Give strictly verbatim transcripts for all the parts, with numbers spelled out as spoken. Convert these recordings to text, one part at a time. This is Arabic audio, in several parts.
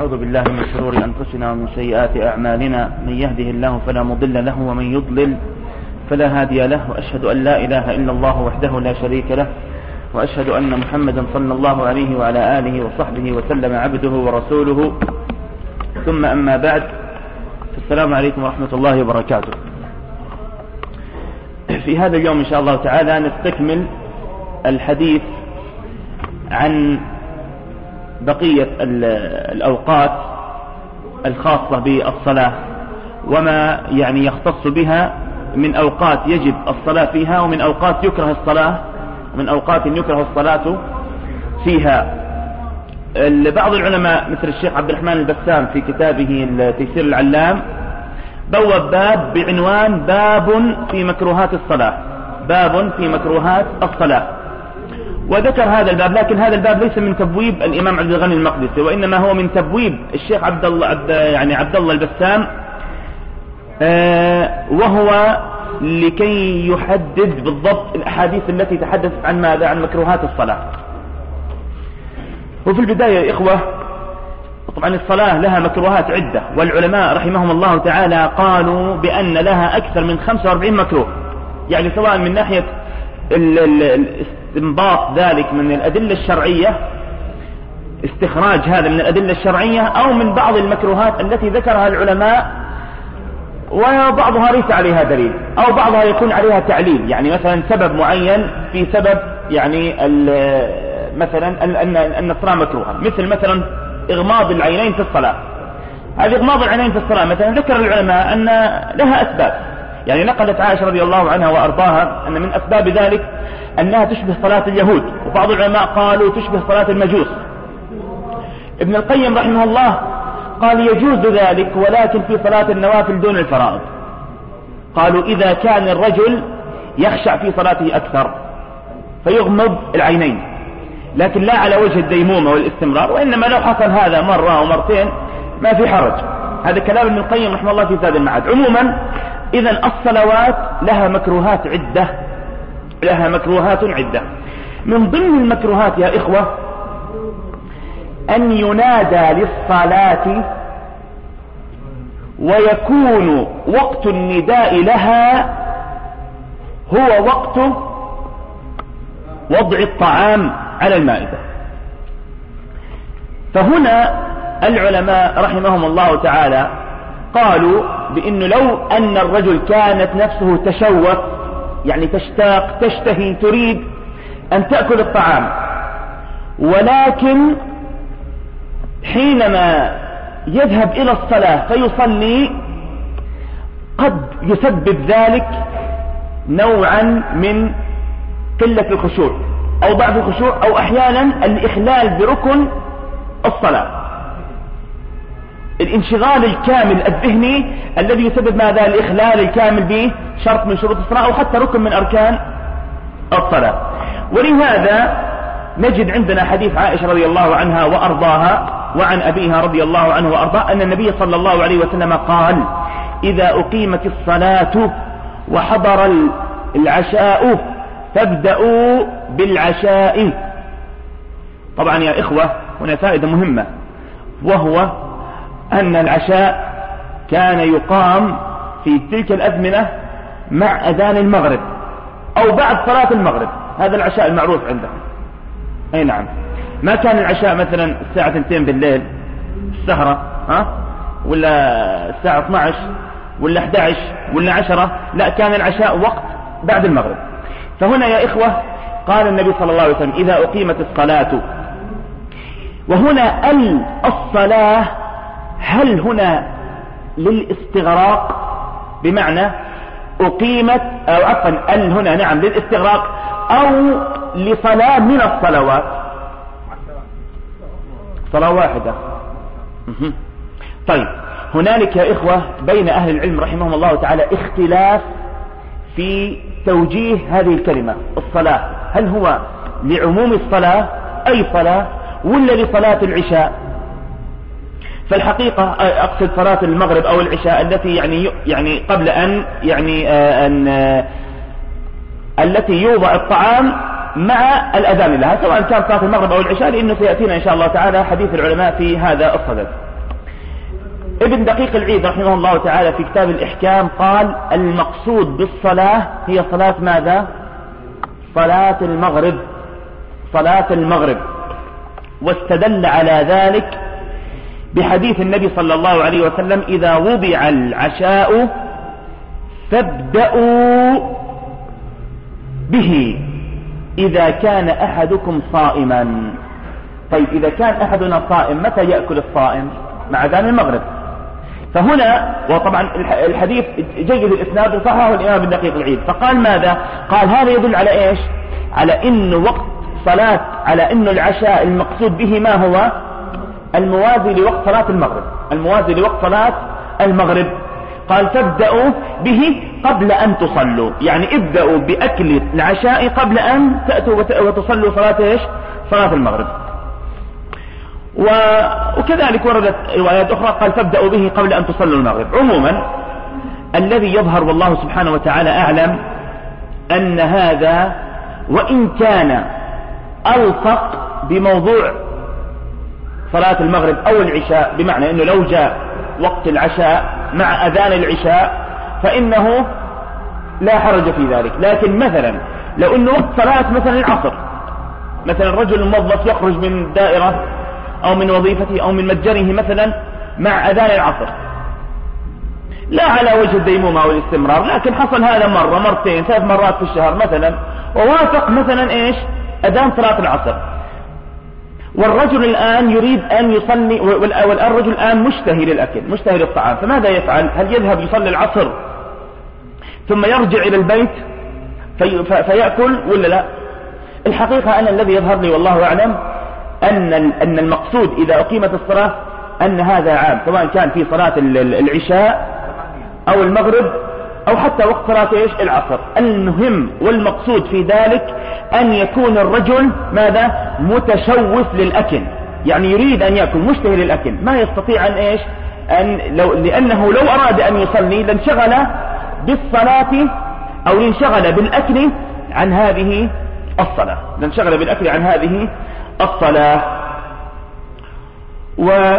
ونعوذ بالله من شرور أنفسنا ومن سيئات أعمالنا، من يهده الله فلا مضل له ومن يضلل فلا هادي له، وأشهد أن لا إله إلا الله وحده لا شريك له، وأشهد أن محمدا صلى الله عليه وعلى آله وصحبه وسلم عبده ورسوله، ثم أما بعد، السلام عليكم ورحمة الله وبركاته. في هذا اليوم إن شاء الله تعالى نستكمل الحديث عن بقية الأوقات الخاصة بالصلاة وما يعني يختص بها من أوقات يجب الصلاة فيها ومن أوقات يكره الصلاة ومن أوقات يكره الصلاة فيها. بعض العلماء مثل الشيخ عبد الرحمن البسام في كتابه تيسير العلام بوب باب بعنوان باب في مكروهات الصلاة، باب في مكروهات الصلاة، وذكر هذا الباب، لكن هذا الباب ليس من تبويب الإمام عبد الغني المقدسي، وإنما هو من تبويب الشيخ عبد الله عبد يعني عبد الله البسام، آه وهو لكي يحدد بالضبط الأحاديث التي تحدثت عن ماذا؟ عن مكروهات الصلاة. وفي البداية يا إخوة، طبعا الصلاة لها مكروهات عدة، والعلماء رحمهم الله تعالى قالوا بأن لها أكثر من خمسة وأربعين مكروه، يعني سواء من ناحية استنباط ذلك من الأدلة الشرعية، استخراج هذا من الأدلة الشرعية، أو من بعض المكروهات التي ذكرها العلماء وبعضها ليس عليها دليل، أو بعضها يكون عليها تعليل، يعني مثلا سبب معين في سبب يعني مثلا أن أن الصلاة مكروهة، مثل مثلا إغماض العينين في الصلاة. هذه إغماض العينين في الصلاة مثلا ذكر العلماء أن لها أسباب، يعني نقلت عائشة رضي الله عنها وأرضاها أن من أسباب ذلك أنها تشبه صلاة اليهود، وبعض العلماء قالوا تشبه صلاة المجوس. ابن القيم رحمه الله قال يجوز ذلك ولكن في صلاة النوافل دون الفرائض. قالوا إذا كان الرجل يخشع في صلاته أكثر فيغمض العينين، لكن لا على وجه الديمومة والاستمرار، وإنما لو حصل هذا مرة أو مرتين ما في حرج. هذا كلام ابن القيم رحمه الله في زاد المعاد. عموما إذن الصلوات لها مكروهات عدة، لها مكروهات عدة. من ضمن المكروهات يا إخوة أن ينادى للصلاة ويكون وقت النداء لها هو وقت وضع الطعام على المائدة. فهنا العلماء رحمهم الله تعالى قالوا بأنه لو أن الرجل كانت نفسه تشوف، يعني تشتاق تشتهي تريد أن تأكل الطعام، ولكن حينما يذهب إلى الصلاة فيصلي قد يسبب ذلك نوعا من قلة الخشوع أو ضعف الخشوع، أو أحيانا الإخلال بركن الصلاة، الانشغال الكامل الذهني الذي يسبب ماذا؟ الإخلال الكامل به شرط من شروط الصلاة أو حتى ركن من أركان الصلاة. ولهذا نجد عندنا حديث عائشة رضي الله عنها وأرضاها وعن أبيها رضي الله عنه وأرضاه أن النبي صلى الله عليه وسلم قال إذا أقيمت الصلاة وحضر العشاء فابدأوا بالعشاء. طبعا يا إخوة هنا فائدة مهمة، وهو أن العشاء كان يقام في تلك الأزمنة مع أذان المغرب أو بعد صلاة المغرب، هذا العشاء المعروف عندهم. أي نعم، ما كان العشاء مثلا الساعة اثنتين بالليل السهرة، ها، ولا الساعة اثنتي عشرة ولا أحد عشر ولا عشرة، لا، كان العشاء وقت بعد المغرب. فهنا يا إخوة قال النبي صلى الله عليه وسلم إذا أقيمت الصلاة، وهنا ال الصلاة هل هنا للاستغراق، بمعنى أقيمت، أو عفوا ال هنا نعم للاستغراق، أو لصلاة من الصلوات؟ صلاة واحدة. طيب هنالك يا إخوة بين أهل العلم رحمهم الله تعالى اختلاف في توجيه هذه الكلمة الصلاة، هل هو لعموم الصلاة أي صلاة ولا لصلاة العشاء؟ فالحقيقة أقصد صلاة المغرب أو العشاء التي يعني يعني قبل أن يعني آه أن آه التي يوضع الطعام مع الأذان لها، سواء كان صلاة المغرب أو العشاء، لأنه سيأتينا إن شاء الله تعالى حديث العلماء في هذا الصدد. ابن دقيق العيد رحمه الله تعالى في كتاب الإحكام قال المقصود بالصلاة هي صلاة ماذا؟ صلاة المغرب، صلاة المغرب. واستدل على ذلك بحديث النبي صلى الله عليه وسلم إذا وضع العشاء فابدأوا به إذا كان أحدكم صائما. طيب إذا كان أحدنا صائم متى يأكل الصائم؟ مع أذان المغرب. فهنا وطبعا الحديث جيد الإسناد وصححه الإمام ابن دقيق العيد، فقال ماذا؟ قال هذا يدل على إيش؟ على إنه وقت صلاة، على إنه العشاء المقصود به ما هو؟ الموازي لوقت صلاة المغرب، الموازي لوقت صلاة المغرب. قال فابدأوا به قبل أن تصلوا، يعني ابدأوا بأكل العشاء قبل أن تأتوا وتصلوا صلاة إيش؟ صلاة المغرب. وكذلك وردت روايات أخرى قال فابدأوا به قبل أن تصلوا المغرب. عموما الذي يظهر والله سبحانه وتعالى أعلم أن هذا وإن كان ألصق بموضوع صلاة المغرب أو العشاء، بمعنى أنه لو جاء وقت العشاء مع أذان العشاء فإنه لا حرج في ذلك. لكن مثلا لو أنه وقت صلاة مثلا العصر، مثلا الرجل الموظف يخرج من الدائرة أو من وظيفته أو من متجره مثلا مع أذان العصر، لا على وجه الديمومة والاستمرار، لكن حصل هذا مرة مرتين ثلاث مرات في الشهر مثلا، ووافق مثلا إيش؟ أذان صلاة العصر، والرجل الآن يريد أن يصلي، والآن الرجل الآن مشتهي للأكل، مشتهي للطعام، فماذا يفعل؟ هل يذهب يصلي العصر ثم يرجع إلى البيت في فيأكل ولا لا؟ الحقيقة أنا الذي يظهر لي والله أعلم أن أن المقصود إذا أقيمت الصلاة أن هذا عام، سواء كان في صلاة العشاء أو المغرب أو حتى وقت صلاة إيش؟ العصر. المهم والمقصود في ذلك أن يكون الرجل ماذا؟ متشوف للأكل، يعني يريد أن يأكل، مشتهي للأكل، ما يستطيع أن إيش؟ أن لو لأنه لو أراد أن يصلي لانشغل بالصلاة أو لانشغل بالأكل عن هذه الصلاة، لانشغل بالأكل عن هذه الصلاة. و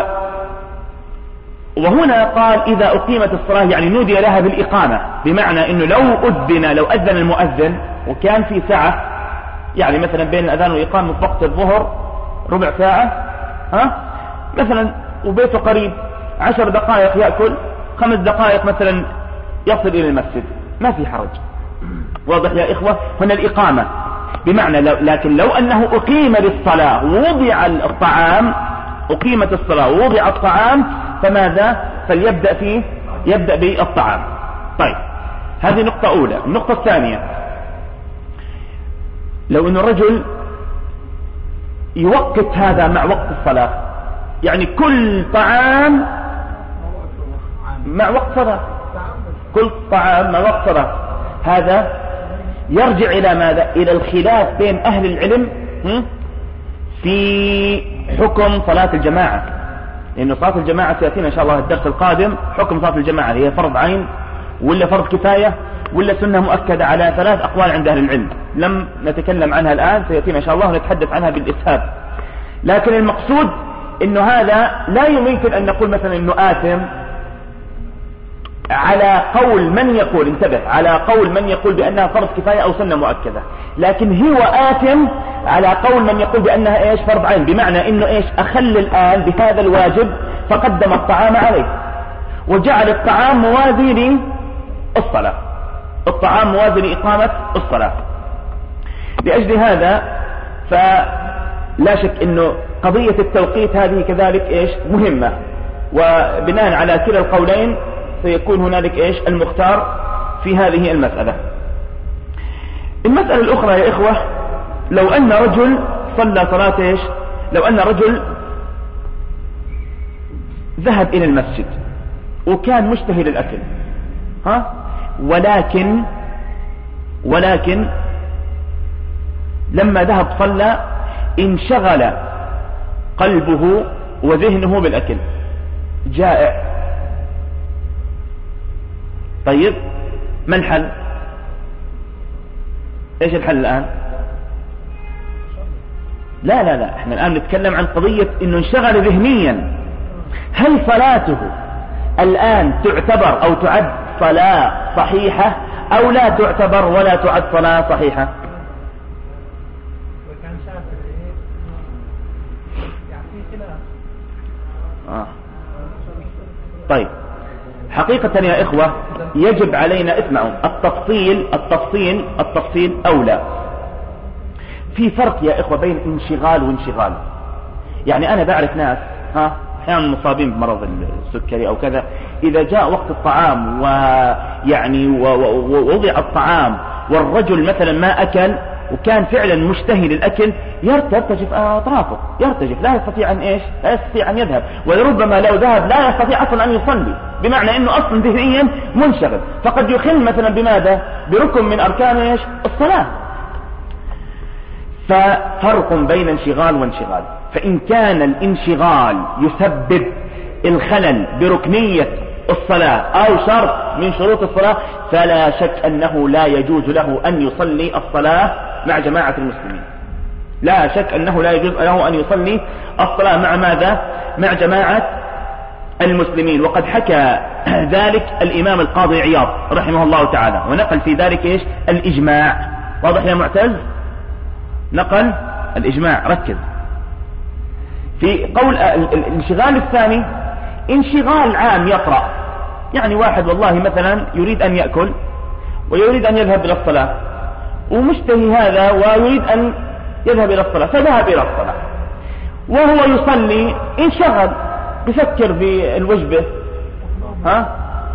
وهنا قال إذا أقيمت الصلاة يعني نودي لها بالإقامة، بمعنى أنه لو أذن لو أذن المؤذن وكان في ساعة، يعني مثلا بين الأذان والإقامة في وقت الظهر ربع ساعة ها مثلا، وبيته قريب عشر دقائق يأكل، خمس دقائق مثلا يصل إلى المسجد، ما في حرج. واضح يا إخوة؟ هنا الإقامة بمعنى لو، لكن لو أنه أقيم للصلاة ووضع الطعام، أقيمت الصلاة ووضع الطعام، فماذا؟ فليبدأ فيه، يبدأ بالطعام. طيب هذه نقطة أولى. النقطة الثانية، لو أن الرجل يوقت هذا مع وقت الصلاة، يعني كل طعام مع وقت صلاة، كل طعام مع وقت صلاة، هذا يرجع إلى ماذا؟ إلى الخلاف بين أهل العلم في حكم صلاة الجماعة، لأن صلاة الجماعة سيأتينا إن شاء الله الدرس القادم. حكم صلاة الجماعة هي فرض عين ولا فرض كفاية ولا سنة مؤكدة؟ على ثلاث أقوال عند أهل العلم، لم نتكلم عنها الآن، سيأتينا إن شاء الله ونتحدث عنها بالإسهاب. لكن المقصود إنه هذا لا يمكن أن نقول مثلا إنه آثم على قول من يقول، انتبه، على قول من يقول بأنها فرض كفاية أو سنة مؤكدة، لكن هو آثم على قول من يقول بأنها إيش؟ فرض عين، بمعنى إنه إيش؟ أخل الآن بهذا الواجب فقدم الطعام عليه وجعل الطعام موازي للصلاة، الطعام موازي لإقامة الصلاة. لأجل هذا فلا شك إنه قضية التوقيت هذه كذلك إيش؟ مهمة، وبناء على كلا القولين سيكون هنالك إيش؟ المختار في هذه المسألة. المسألة الأخرى يا إخوة، لو أن رجل صلى صلاة إيش؟ لو أن رجل ذهب إلى المسجد وكان مشتهي للأكل ها، ولكن ولكن لما ذهب صلى انشغل قلبه وذهنه بالأكل، جائع. طيب ما الحل؟ ايش الحل الآن؟ لا لا لا احنا الآن نتكلم عن قضية انه انشغل ذهنيا. هل صلاته الآن تعتبر أو تعد صلاة صحيحة أو لا تعتبر ولا تعد صلاة صحيحة؟ آه. طيب حقيقة يا إخوة يجب علينا اسمعوا التفصيل التفصيل التفصيل أولى. في فرق يا إخوة بين انشغال وانشغال. يعني أنا بعرف ناس ها أحيانا مصابين بمرض السكري أو كذا، إذا جاء وقت الطعام ويعني ووضع الطعام والرجل مثلا ما أكل وكان فعلا مشتهي للأكل يرتجف أطرافه، يرتجف لا يستطيع أن إيش لا يستطيع أن يذهب، ولربما لو ذهب لا يستطيع أصلا أن يصلي، بمعنى أنه أصلا ذهنيا منشغل، فقد يخل مثلا بماذا؟ بركن من أركان إيش الصلاة. ففرق بين انشغال وانشغال. فإن كان الانشغال يسبب الخلل بركنية الصلاة أو شرط من شروط الصلاة فلا شك أنه لا يجوز له أن يصلي الصلاة مع جماعة المسلمين، لا شك أنه لا يجوز له أن يصلي الصلاة مع ماذا؟ مع جماعة المسلمين. وقد حكى ذلك الإمام القاضي عياض رحمه الله تعالى، ونقل في ذلك إيش؟ الإجماع. واضح يا معتز؟ نقل الإجماع. ركز في قول الانشغال الثاني انشغال عام يقرأ، يعني واحد والله مثلا يريد أن يأكل ويريد أن يذهب إلى الصلاة ومشتهي هذا ويريد أن يذهب إلى الصلاة فذهب إلى الصلاة، وهو يصلي انشغل بفكر بالوجبة ها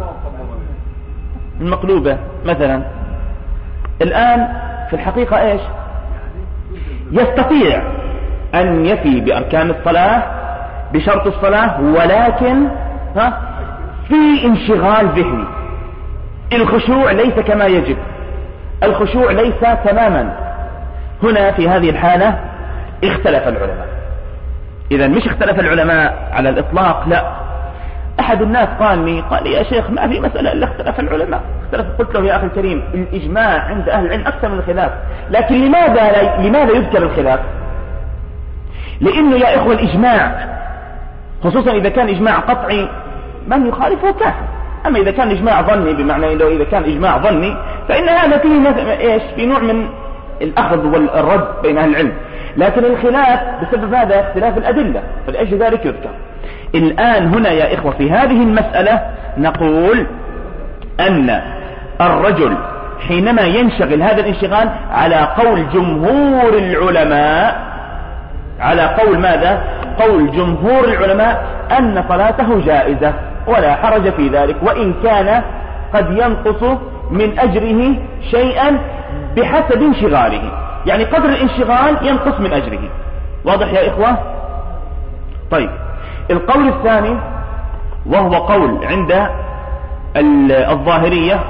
المقلوبة مثلا. الآن في الحقيقة إيش؟ يستطيع أن يفي بأركان الصلاة بشرط الصلاة، ولكن ها في انشغال ذهني، الخشوع ليس كما يجب، الخشوع ليس تماما. هنا في هذه الحالة اختلف العلماء. إذا مش اختلف العلماء على الإطلاق، لا. أحد الناس قال لي قال لي يا شيخ ما في مسألة إلا اختلف العلماء. اختلف. قلت له يا أخي الكريم الإجماع عند أهل العلم أكثر من الخلاف، لكن لماذا لماذا يذكر الخلاف؟ لأنه يا إخوة الإجماع خصوصا إذا كان إجماع قطعي من يخالفه كافر، أما إذا كان إجماع ظني بمعنى إنه إذا كان إجماع ظني فإن هذا فيه إيش في نوع من الأخذ والرد بين أهل العلم، لكن الخلاف بسبب هذا اختلاف الأدلة، فلأجل ذلك يذكر. الآن هنا يا إخوة في هذه المسألة نقول أن الرجل حينما ينشغل هذا الانشغال على قول جمهور العلماء، على قول ماذا؟ قول جمهور العلماء أن صلاته جائزة ولا حرج في ذلك، وإن كان قد ينقص من أجره شيئا بحسب انشغاله، يعني قدر الانشغال ينقص من أجره. واضح يا إخوة؟ طيب القول الثاني وهو قول عند الظاهرية،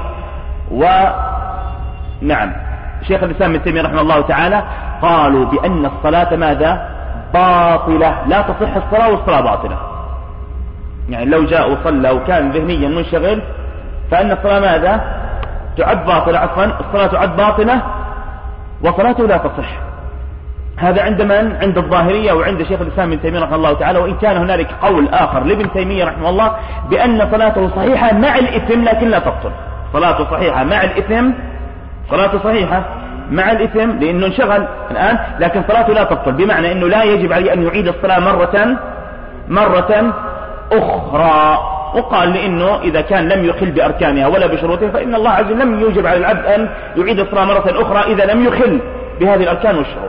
ونعم شيخ الإسلام ابن تيمية رحمه الله تعالى قالوا بأن الصلاة ماذا؟ باطلة، لا تصح الصلاة والصلاة باطلة. يعني لو جاء وصلى وكان ذهنيا منشغل فإن الصلاة ماذا؟ تعد باطلة، عفوا الصلاة تعد باطلة وصلاته لا تصح. هذا عند من؟ عند الظاهرية وعند شيخ الإسلام ابن تيمية رحمه الله تعالى، وإن كان هنالك قول آخر لابن تيمية رحمه الله بأن صلاته صحيحة مع الإثم لكن لا تبطل. صلاته صحيحة مع الإثم، صلاته صحيحة مع الإثم لأنه انشغل الآن، لكن صلاته لا تبطل، بمعنى أنه لا يجب عليه أن يعيد الصلاة مرة مرة أخرى. وقال لأنه إذا كان لم يخل بأركانها ولا بشروطها فإن الله عز وجل لم يوجب على العبد أن يعيد الصلاة مرة أخرى إذا لم يخل بهذه الأركان والشروط.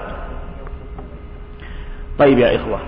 طيب يا إخوة،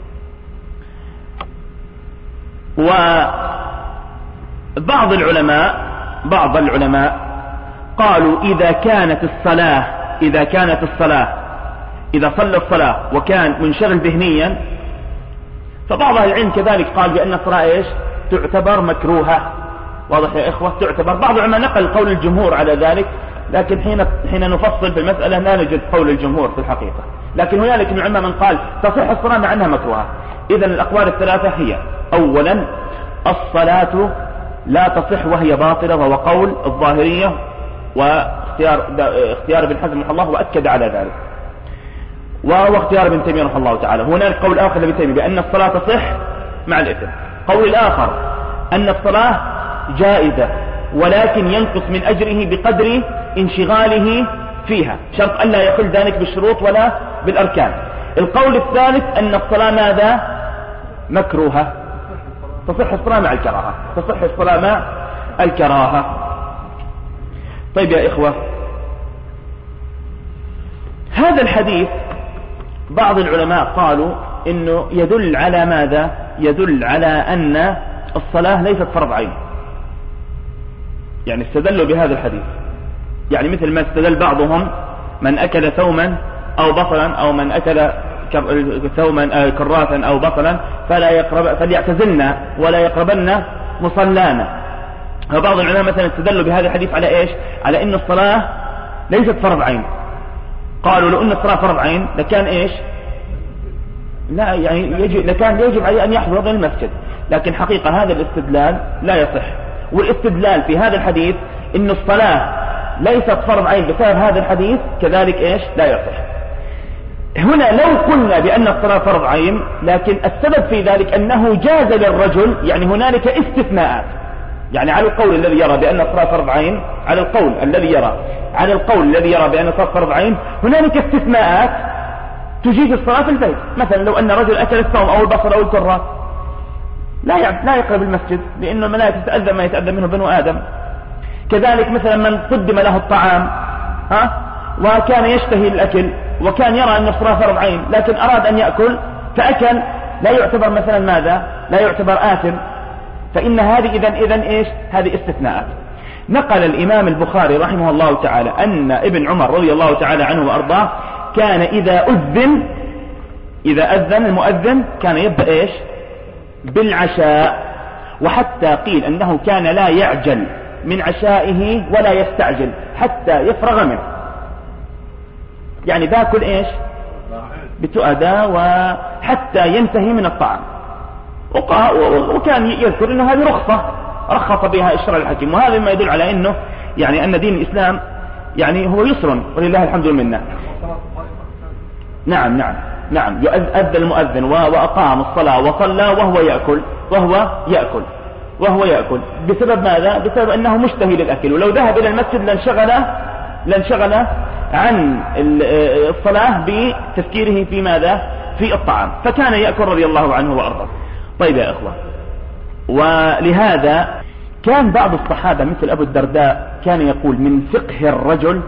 وبعض العلماء بعض العلماء قالوا إذا كانت الصلاة إذا كانت الصلاة إذا صلى الصلاة وكان منشغل ذهنيا، فبعض أهل العلم كذلك قال بأن الصلاة إيش؟ تعتبر مكروهة. واضح يا إخوة؟ تعتبر. بعض العلماء نقل قول الجمهور على ذلك، لكن حين حين نفصل في المسألة لا نجد قول الجمهور في الحقيقة، لكن هنالك من العلماء من قال تصح الصلاة مع أنها مكروهة. إذن الأقوال الثلاثة هي: أولا الصلاة لا تصح وهي باطلة، وهو قول الظاهرية واختيار اختيار ابن حزم رحمه الله وأكد على ذلك، وهو اختيار ابن تيمية رحمه الله تعالى. هنالك قول آخر لابن تيمية بأن الصلاة تصح مع الإثم. قول الآخر أن الصلاة جائزة ولكن ينقص من أجره بقدر انشغاله فيها، شرط أن لا يخل ذلك بالشروط ولا بالأركان. القول الثالث أن الصلاة ماذا؟ مكروهة، تصح الصلاة مع الكراهة، تصح الصلاة مع الكراهة. طيب يا إخوة، هذا الحديث بعض العلماء قالوا إنه يدل على ماذا؟ يدل على أن الصلاة ليست فرض عين، يعني استدلوا بهذا الحديث، يعني مثل ما استدل بعضهم من أكل ثوما أو بصلا أو من أكل ثوما كراثا أو بصلا فلا يقرب فليعتزلنا ولا يقربن مصلانا. فبعض العلماء مثلا استدلوا بهذا الحديث على إيش؟ على إن الصلاة ليست فرض عين. قالوا لو أن الصلاة فرض عين لكان إيش؟ لا يعني يجب لكان يجب عليه أن يحضر المسجد، لكن حقيقة هذا الاستدلال لا يصح. والاستدلال في هذا الحديث إن الصلاة ليست فرض عين بسبب هذا الحديث كذلك إيش؟ لا يصح. هنا لو قلنا بأن الصلاة فرض عين، لكن السبب في ذلك أنه جاز للرجل، يعني هنالك استثناءات، يعني على القول الذي يرى بأن الصلاة فرض عين، على القول الذي يرى على القول الذي يرى بأن الصلاة فرض عين هنالك استثناءات تجيز الصلاة في البيت. مثلا لو أن رجل أكل الثوم أو البصل أو الكراث لا لا يقرب المسجد لأنه الملائكة تتأذى ما يتأذى منه بنو آدم. كذلك مثلا من قدم له الطعام ها وكان يشتهي الأكل وكان يرى أن الصلاة فرض عين لكن أراد أن يأكل فأكل، لا يعتبر مثلا ماذا؟ لا يعتبر آثم. فإن هذه إذن إذن إيش؟ هذه استثناءات. نقل الإمام البخاري رحمه الله تعالى أن ابن عمر رضي الله تعالى عنه وأرضاه كان إذا أذن إذا أذن المؤذن كان يبدأ إيش؟ بالعشاء، وحتى قيل أنه كان لا يعجل من عشائه ولا يستعجل حتى يفرغ منه، يعني باكل إيش؟ بتؤدى وحتى ينتهي من الطعام. وكان يذكر أنه هذه رخصة رخص بها الشرع الحكيم، وهذا ما يدل على أنه يعني أن دين الإسلام يعني هو يسر ولله الحمد والمنة. نعم نعم نعم يؤذن المؤذن وأقام الصلاة وصلى وهو يأكل وهو يأكل وهو يأكل بسبب ماذا؟ بسبب أنه مشتهي للأكل، ولو ذهب إلى المسجد لانشغل لانشغل عن الصلاة بتفكيره في ماذا؟ في الطعام، فكان يأكل رضي الله عنه وأرضاه. طيب يا أخوة، ولهذا كان بعض الصحابة مثل أبو الدرداء كان يقول من فقه الرجل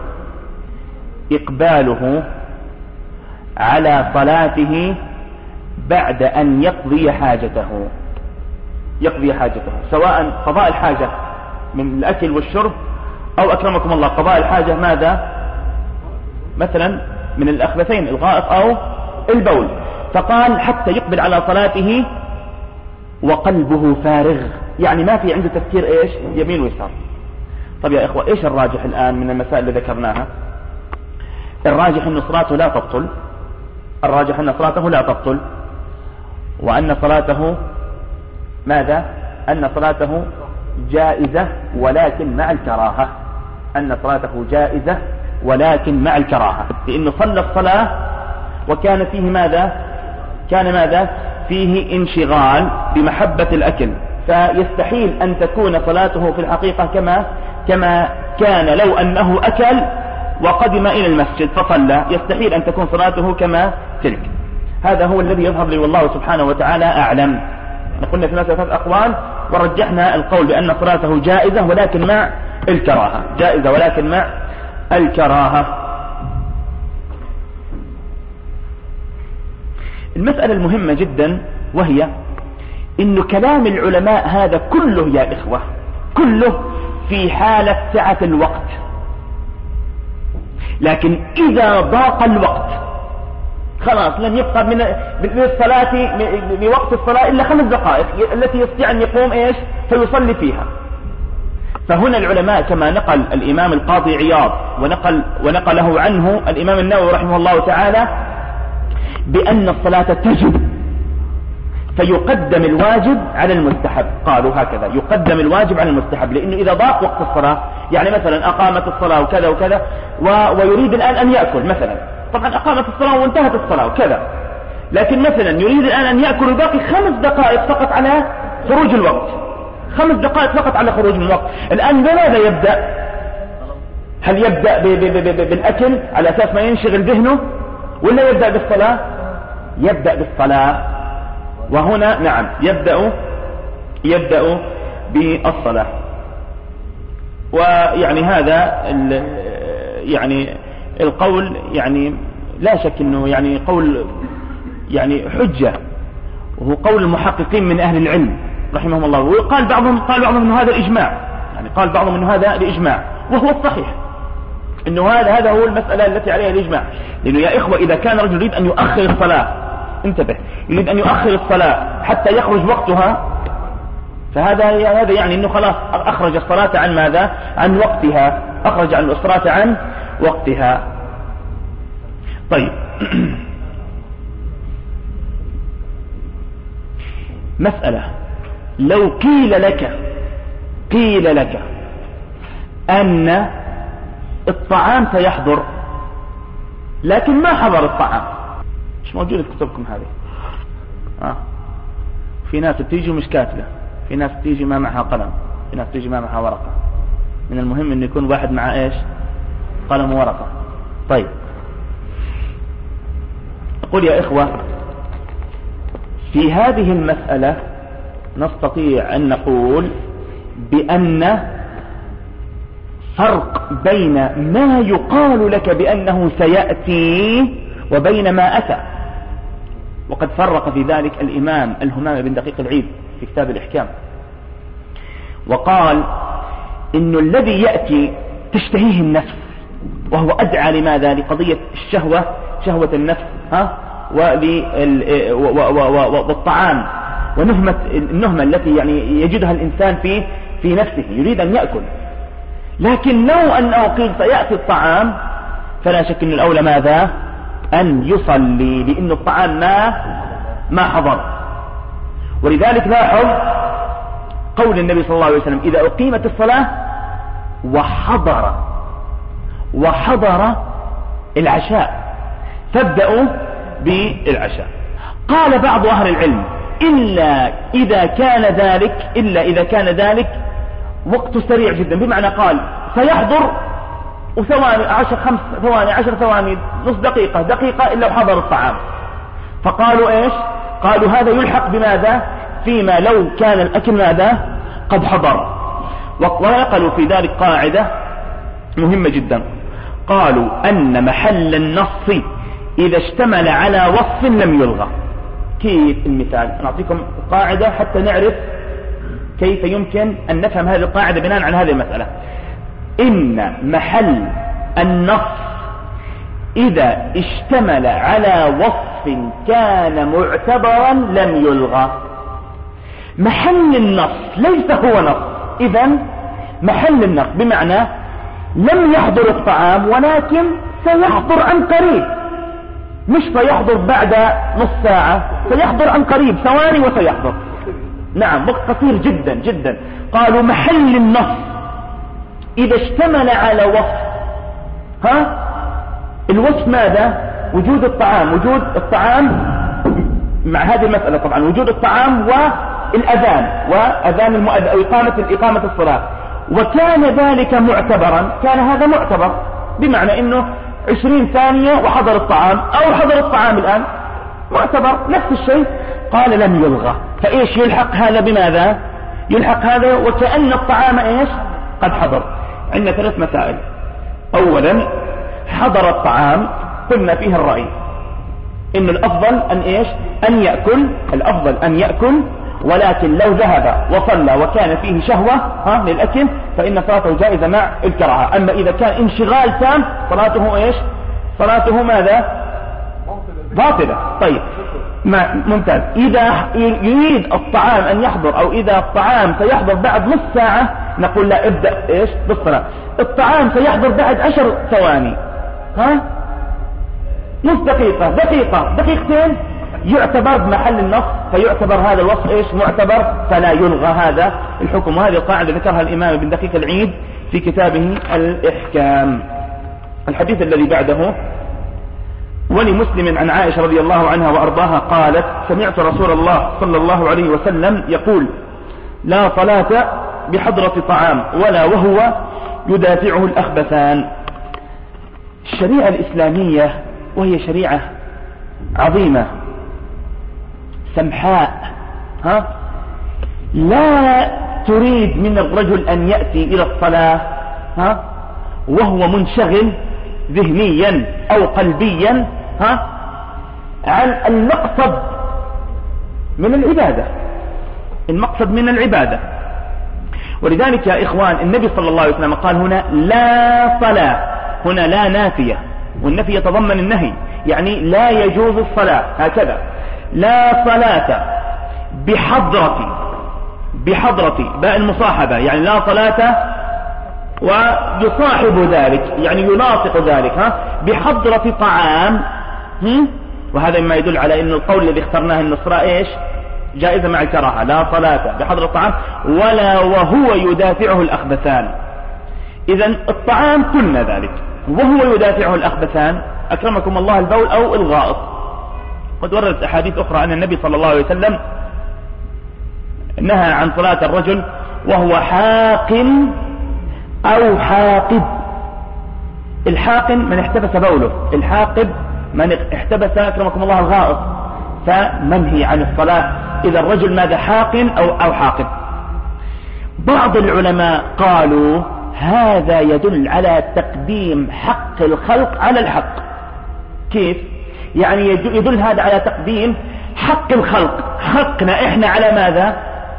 إقباله على صلاته بعد أن يقضي حاجته يقضي حاجته سواء قضاء الحاجة من الأكل والشرب أو أكرمكم الله قضاء الحاجة ماذا؟ مثلا من الأخبثين الغائط أو البول، فقال حتى يقبل على صلاته وقلبه فارغ، يعني ما في عنده تفكير إيش؟ يمين ويسار. طب يا إخوة، إيش الراجح الآن من المسائل اللي ذكرناها؟ الراجح أن صلاته لا تبطل الراجح أن صلاته لا تبطل وأن صلاته ماذا؟ أن صلاته جائزة ولكن مع الكراهة أن صلاته جائزة ولكن مع الكراهة، لأنه صلى الصلاة وكان فيه ماذا؟ كان ماذا؟ فيه انشغال بمحبة الأكل، فيستحيل أن تكون صلاته في الحقيقة كما كما كان لو أنه أكل وقدم إلى المسجد فصلى، يستحيل أن تكون صلاته كما تلك. هذا هو الذي يظهر لي والله سبحانه وتعالى أعلم. قلنا في ثلاثة أقوال ورجحنا القول بأن صلاته جائزة ولكن مع الكراهة، جائزة ولكن مع الكراهة. المسألة المهمة جدا وهي إن كلام العلماء هذا كله يا إخوة كله في حالة سعة الوقت، لكن إذا ضاق الوقت خلاص لن يبقى من للصلاة لوقت الصلاة إلا خمس دقائق التي يستطيع أن يقوم إيش فيصلي فيها. فهنا العلماء كما نقل الإمام القاضي عياض ونقل ونقله عنه الإمام النووي رحمه الله تعالى بأن الصلاة تجب فيقدم الواجب على المستحب. قالوا هكذا يقدم الواجب على المستحب، لأنه إذا ضاق وقت الصلاة يعني مثلا أقامت الصلاة وكذا وكذا و... ويريد الآن أن يأكل مثلا، طبعا أقامت الصلاة وانتهت الصلاة وكذا، لكن مثلا يريد الآن أن يأكل باقي خمس دقائق فقط على خروج الوقت، خمس دقائق فقط على خروج من الوقت. الآن بماذا يبدأ؟ هل يبدأ ب ب ب ب بالأكل على أساس ما ينشغل ذهنه، ولا يبدأ بالصلاة؟ يبدأ بالصلاة. وهنا نعم يبدأ يبدأ بالصلاة. ويعني هذا يعني القول يعني لا شك انه يعني قول يعني حجة، وهو قول المحققين من اهل العلم رحمهم الله. وقال بعضهم قال بعضهم انه هذا الاجماع، يعني قال بعضهم انه هذا الاجماع، وهو الصحيح انه هذا هذا هو المسألة التي عليها الاجماع. لانه يا اخوة اذا كان رجل يريد ان يؤخر الصلاة، انتبه، يريد ان يؤخر الصلاة حتى يخرج وقتها، فهذا هذا يعني انه خلاص اخرج الصلاة عن ماذا؟ عن وقتها، اخرج عن الصلاة عن وقتها. طيب مسألة، لو قيل لك قيل لك ان الطعام سيحضر لكن ما حضر الطعام، مش موجودة في كتبكم هذه. آه. في ناس بتيجي مش كاتبة، في ناس بتيجي ما معها قلم، في ناس بتيجي ما معها ورقة. من المهم ان يكون واحد مع ايش؟ قلم وورقة. طيب أقول يا إخوة، في هذه المسألة نستطيع أن نقول بأن فرق بين ما يقال لك بأنه سيأتي وبين ما أتى. وقد فرق في ذلك الإمام الهمام بن دقيق العيد في كتاب الإحكام، وقال إنه الذي يأتي تشتهيه النفس، وهو أدعى لماذا؟ لقضية الشهوة، شهوة النفس، ها، والطعام ونهمة النهمة التي يعني يجدها الإنسان في في نفسه، يريد أن يأكل. لكن لو أنه قيل سيأتي الطعام فلا شك أن الأولى ماذا؟ أن يصلي، لأن الطعام ما ما حضر. ولذلك لاحظ قول النبي صلى الله عليه وسلم: إذا أقيمت الصلاة وحضر وحضر العشاء فابدأوا بالعشاء. قال بعض أهل العلم: إلا إذا كان ذلك إلا إذا كان ذلك وقت سريع جدا، بمعنى قال سيحضر وثواني عشر خمس ثواني عشر ثواني نص دقيقة دقيقة إلا وحضر الطعام. فقالوا إيش؟ قالوا هذا يلحق بماذا؟ فيما لو كان الأكل ماذا؟ قد حضر. ونقلوا في ذلك قاعدة مهمة جدا، قالوا أن محل النص إذا اشتمل على وصف لم يلغى. كيف المثال؟ نعطيكم قاعدة حتى نعرف كيف يمكن أن نفهم هذه القاعدة بناء على هذه المسألة. إن محل النص إذا اشتمل على وصف كان معتبرا لم يلغى. محل النص ليس هو نص، إذن محل النص بمعنى لم يحضر الطعام ولكن سيحضر عن قريب، مش سيحضر بعد نص ساعة، سيحضر عن قريب ثواني وسيحضر. نعم، وقت قصير جدا جدا. قالوا محل النص إذا اشتمل على وصف، ها الوصف ماذا؟ وجود الطعام، وجود الطعام مع هذه المسألة طبعا، وجود الطعام والأذان وأذان المؤذن أو إقامة إقامة الصلاة، وكان ذلك معتبرا، كان هذا معتبر بمعنى إنه عشرين ثانية وحضر الطعام أو حضر الطعام الآن، معتبر نفس الشيء. قال لم يلغى. فإيش يلحق هذا بماذا؟ يلحق هذا وكأن الطعام إيش؟ قد حضر. عندنا ثلاث مسائل. أولا حضر الطعام، قلنا فيه الرأي إن الأفضل أن إيش؟ أن يأكل، الأفضل أن يأكل، ولكن لو ذهب وصلى وكان فيه شهوة ها للأكل فإن صلاته جائزة مع الكراهة. أما إذا كان انشغال تام صلاته إيش؟ صلاته ماذا؟ باطلة. طيب ممتاز. إذا يريد الطعام أن يحضر أو إذا الطعام سيحضر بعد نص ساعة نقول لا، ابدأ إيش؟ بالصلاة. الطعام سيحضر بعد عشر ثواني، ها نص دقيقة دقيقة دقيقتين، يعتبر بمحل النص، فيعتبر هذا الوصف إيش؟ معتبر، فلا يلغى هذا الحكم. وهذه القاعدة ذكرها الإمام ابن دقيق العيد في كتابه الإحكام. الحديث الذي بعده: ولمسلم عن عائشة رضي الله عنها وأرضاها قالت: سمعت رسول الله صلى الله عليه وسلم يقول: لا صلاة بحضرة طعام ولا وهو يدافعه الأخبثان. الشريعة الإسلامية وهي شريعة عظيمة سمحاء، ها لا تريد من الرجل أن يأتي إلى الصلاة ها وهو منشغل ذهنيا أو قلبيا ها عن المقصد من العبادة، المقصد من العبادة. ولذلك يا إخوان النبي صلى الله عليه وسلم قال هنا لا صلاة، هنا لا نافية، والنفي يتضمن النهي، يعني لا يجوز الصلاة، هكذا لا صلاة بحضرة، بحضرة باء المصاحبة، يعني لا صلاة ويصاحب ذلك يعني يلاصق ذلك ها بحضرة طعام، وهذا مما يدل على أن القول الذي اخترناه النصرة إيش جائزة مع الكراهة، لا صلاة بحضرة طعام ولا وهو يدافعه الأخبثان. إذن الطعام قلنا ذلك، وهو يدافعه الأخبثان أكرمكم الله البول أو الغائط. قد وردت أحاديث أخرى أن النبي صلى الله عليه وسلم نهى عن صلاة الرجل وهو حاقن أو حاقب. الحاقن من احتبس بوله، الحاقب من احتبس أكرمكم الله الغائط، فمنهي عن الصلاة إذا الرجل ماذا حاقن أو, أو حاقب. بعض العلماء قالوا هذا يدل على تقديم حق الخلق على الحق. كيف؟ يعني يدل هذا على تقديم حق الخلق، حقنا إحنا على ماذا؟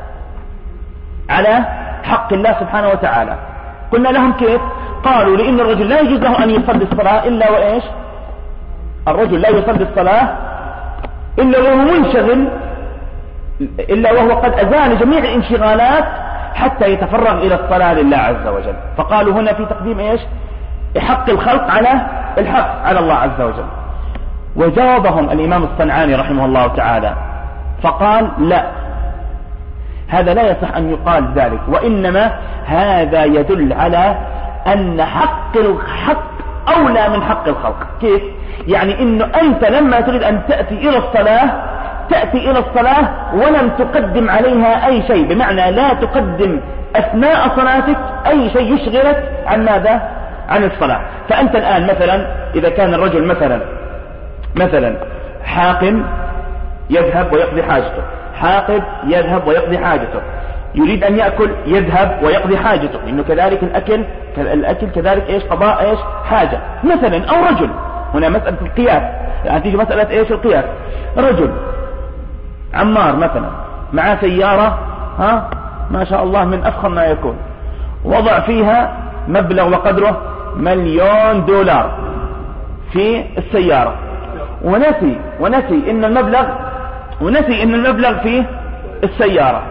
على حق الله سبحانه وتعالى. قلنا لهم كيف؟ قالوا لأن الرجل لا يجوز له أن يصلي الصلاة إلا وإيش؟ الرجل لا يصلي الصلاة إلا وهو منشغل، إلا وهو قد أزال جميع الانشغالات حتى يتفرغ إلى الصلاة لله عز وجل. فقالوا هنا في تقديم إيش؟ حق الخلق على الحق على الله عز وجل. وجاوبهم الإمام الصنعاني رحمه الله تعالى فقال لا، هذا لا يصح أن يقال ذلك، وإنما هذا يدل على أن حق الحق أولى من حق الخلق. كيف؟ يعني إنه أنت لما تريد أن تأتي إلى الصلاة تأتي إلى الصلاة ولم تقدم عليها أي شيء، بمعنى لا تقدم أثناء صلاتك أي شيء يشغلك عن ماذا؟ عن الصلاة. فأنت الآن مثلا إذا كان الرجل مثلا مثلا حاقن يذهب ويقضي حاجته، حاقب يذهب ويقضي حاجته، يريد أن يأكل يذهب ويقضي حاجته، إنه كذلك الأكل الأكل كذلك إيش قضاء إيش حاجة مثلا. أو رجل، هنا مسألة القياس، يعني تيجي مسألة إيش القياس. رجل عمار مثلا مع سيارة ها ما شاء الله من أفخم ما يكون، وضع فيها مبلغ وقدره مليون دولار في السيارة، ونسي ونسي إن المبلغ ونسي إن المبلغ في السيارة.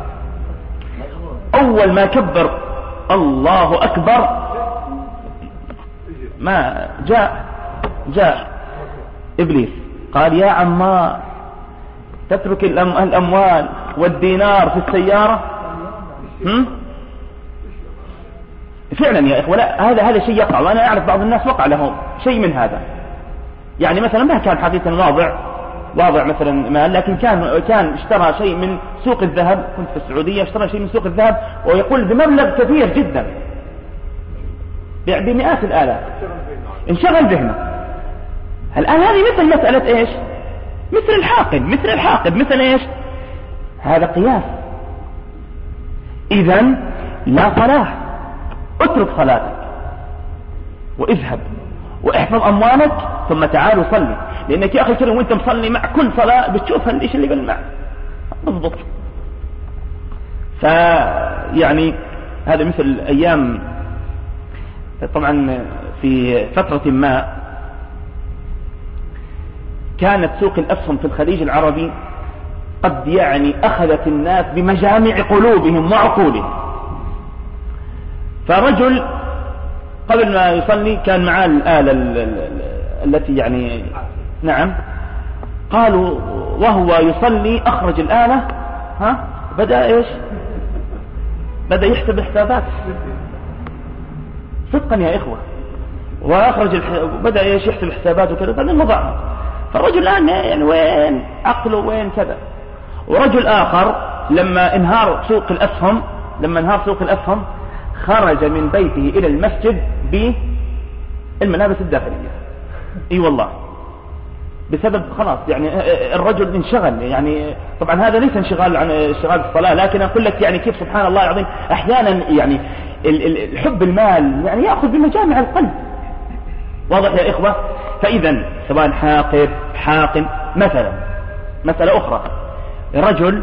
أول ما كبر الله أكبر ما جاء جاء إبليس قال يا عمار تترك الأموال والدينار في السيارة. هم؟ فعلا يا إخوة لا هذا هذا شيء يقع، وأنا أعرف بعض الناس وقع لهم شيء من هذا. يعني مثلا ما كان حديثا واضع واضع مثلا مال، لكن كان كان اشترى شيء من سوق الذهب، كنت في السعودية، اشترى شيء من سوق الذهب ويقول بمبلغ كثير جدا بمئات الآلاف، انشغل ذهنه. الآن هذه مثل مسألة ايش؟ مثل الحاقد مثل الحاقد مثل ايش؟ هذا قياس. إذن لا صلاة، اترك صلاتك واذهب واحفظ أموالك ثم تعال وصلي، لأنك يا أخي الكريم وانت مصلي مع كل صلاة بتشوف هالإيش اللي بالمعنى مضبط. فيعني هذا مثل أيام طبعا في فترة ما كانت سوق الأسهم في الخليج العربي قد يعني أخذت الناس بمجامع قلوبهم وعقولهم. فرجل قبل ما يصلي كان معاه الآلة التي يعني نعم، قالوا وهو يصلي أخرج الآلة ها بدأ إيش؟ بدأ يحسب حسابات صدقا يا إخوة، وأخرج الح... بدأ إيش يحسب حسابات وكذا، بعدين وضعها. فالرجل الآن يعني وين عقله وين كذا. ورجل آخر لما انهار سوق الأسهم لما انهار سوق الأسهم خرج من بيته إلى المسجد بالملابس الداخلية. اي والله، بسبب خلاص يعني الرجل انشغل. يعني طبعا هذا ليس انشغال عن انشغال الصلاة، لكن اقول لك يعني كيف سبحان الله العظيم احيانا يعني الحب المال يعني يأخذ بمجامع القلب. واضح يا إخوة؟ فإذا سواء حاقد حاقن مثلا، مسألة أخرى، رجل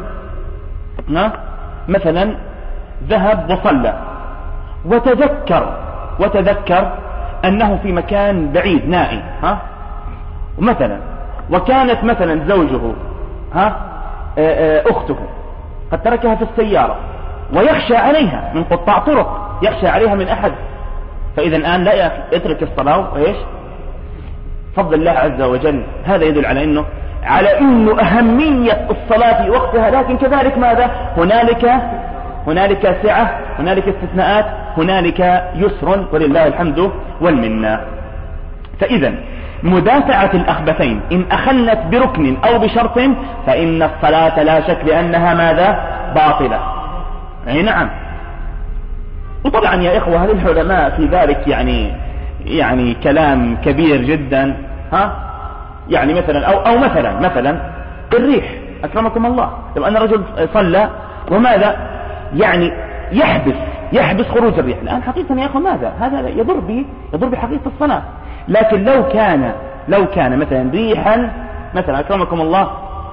مثلا ذهب وصلى وتذكر وتذكر أنه في مكان بعيد نائي ها مثلا، وكانت مثلا زوجه ها أخته قد تركها في السيارة ويخشى عليها من قطاع طرق، يخشى عليها من أحد. فإذا الآن لا يترك الصلاة وإيش فضل الله عز وجل. هذا يدل على أنه على أنه أهمية الصلاة في وقتها. لكن كذلك ماذا؟ هنالك هنالك سعة، هنالك استثناءات، هنالك يسر ولله الحمد والمنة. فإذا مدافعة الأخبثين إن أخلت بركن أو بشرط فإن الصلاة لا شك بأنها ماذا؟ باطلة. أي نعم. وطبعا يا إخوة هل العلماء في ذلك يعني يعني كلام كبير جدا ها يعني مثلا أو, أو مثلا مثلا الريح أكرمكم الله، لو أن رجل صلى وماذا يعني يحبس يحبس خروج الريح، الآن حقيقة يا إخوة ماذا هذا يضر به يضر بحقيقة الصلاة. لكن لو كان لو كان مثلا ريحا مثلا أكرمكم الله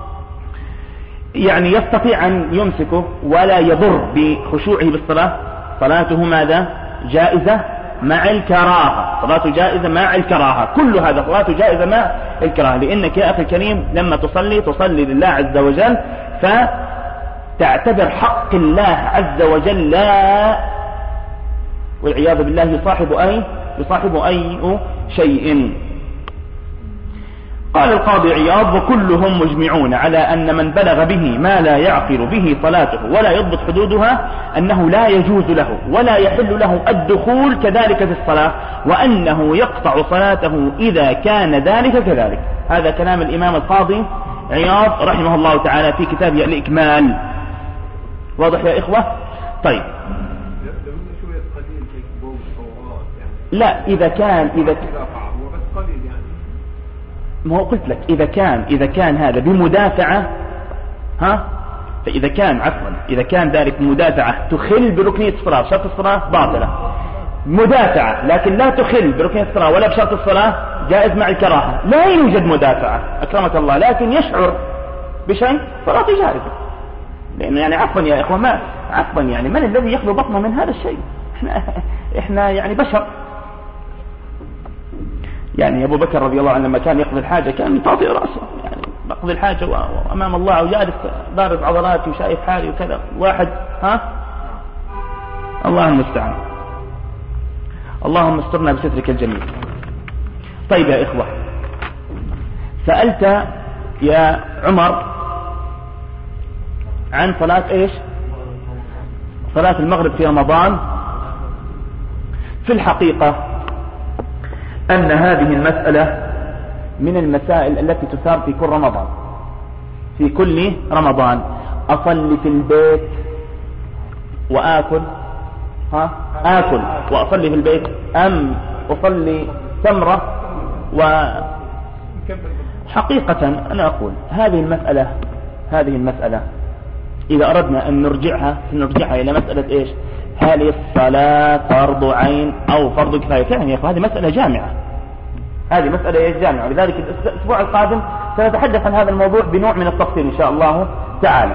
يعني يستطيع أن يمسكه ولا يضر بخشوعه بالصلاة، صلاته ماذا؟ جائزة مع الكراهة. صلاته جائزة مع الكراهة. كل هذا صلاته جائزة مع الكراهة، لأنك يا أخي الكريم لما تصلي تصلي لله عز وجل، فتعتبر حق الله عز وجل لا والعياذ بالله يصاحب أي يصاحب أي شيء. قال القاضي عياض: وكلهم مجمعون على أن من بلغ به ما لا يعقل به صلاته ولا يضبط حدودها أنه لا يجوز له ولا يحل له الدخول كذلك في الصلاة، وأنه يقطع صلاته إذا كان ذلك كذلك. هذا كلام الإمام القاضي عياض رحمه الله تعالى في كتابه الإكمال. واضح يا إخوة؟ طيب لا إذا كان إذا ما هو قلت لك إذا كان إذا كان هذا بمدافعة ها فإذا كان عفوا إذا كان ذلك مدافعة تخل بركنية الصلاة، شرط الصلاة باطلة. مدافعة لكن لا تخل بركنية الصلاة ولا بشرط الصلاة جائز مع الكراهة. لا يوجد مدافعة أكرمك الله، لكن يشعر بشيء صلاة جائزة. لأنه يعني عفوا يا إخوة ما عفوا يعني من الذي يخلو بطنه من هذا الشيء؟ إحنا إحنا يعني بشر. يعني أبو بكر رضي الله عنه لما كان يقضي الحاجة كان يطاطئ رأسه، يعني بقضي الحاجة وأمام الله وجالس ضارب عضلاتي وشايف حالي وكذا. واحد ها الله المستعان، اللهم استرنا بسترك الجميل. طيب يا إخوة، سألت يا عمر عن صلاة إيش؟ صلاة المغرب في رمضان. في الحقيقة أن هذه المسألة من المسائل التي تثار في كل رمضان في كل رمضان. أصلي في البيت وآكل ها آكل وأصلي في البيت أم أصلي تمرة؟ وحقيقة أنا أقول هذه المسألة هذه المسألة إذا أردنا أن نرجعها نرجعها إلى مسألة إيش؟ هل الصلاة فرض عين أو فرض كفاية؟ كان يا أخوة هذه مسألة جامعة، هذه مسألة إيش جامعة. لذلك الأسبوع القادم سنتحدث عن هذا الموضوع بنوع من التفصيل إن شاء الله تعالى.